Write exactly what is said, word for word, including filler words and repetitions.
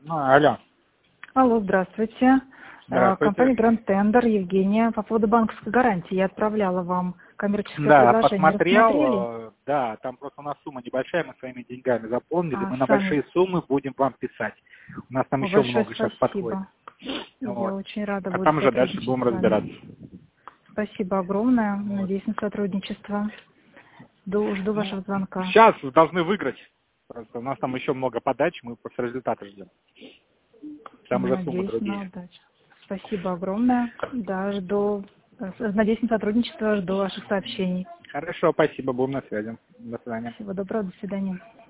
А, алло. Алло, здравствуйте. Здравствуйте. Компания Grand Tender, Евгения. По поводу банковской гарантии я отправляла вам коммерческое Да, предложение. посмотрел, Рассмотрели? э, да, там просто у нас сумма небольшая, мы своими деньгами заполнили, А, мы на сами. большие суммы будем вам писать. У нас там О, еще большое много сейчас подходит. спасибо. Я Вот. очень рада А буду там уже дальше сотрудничать будем с вами. разбираться. Спасибо огромное. Вот. Надеюсь на сотрудничество. Жду, жду Ну, вашего звонка. сейчас должны выиграть. Просто у нас там еще много подач, мы просто результаты ждем. Там уже суммы Надеюсь на другие. удачу. Спасибо огромное. Да, жду. Надеюсь на сотрудничество, жду ваших сообщений. Хорошо, спасибо, будем на связи. До свидания. Всего доброго, до свидания.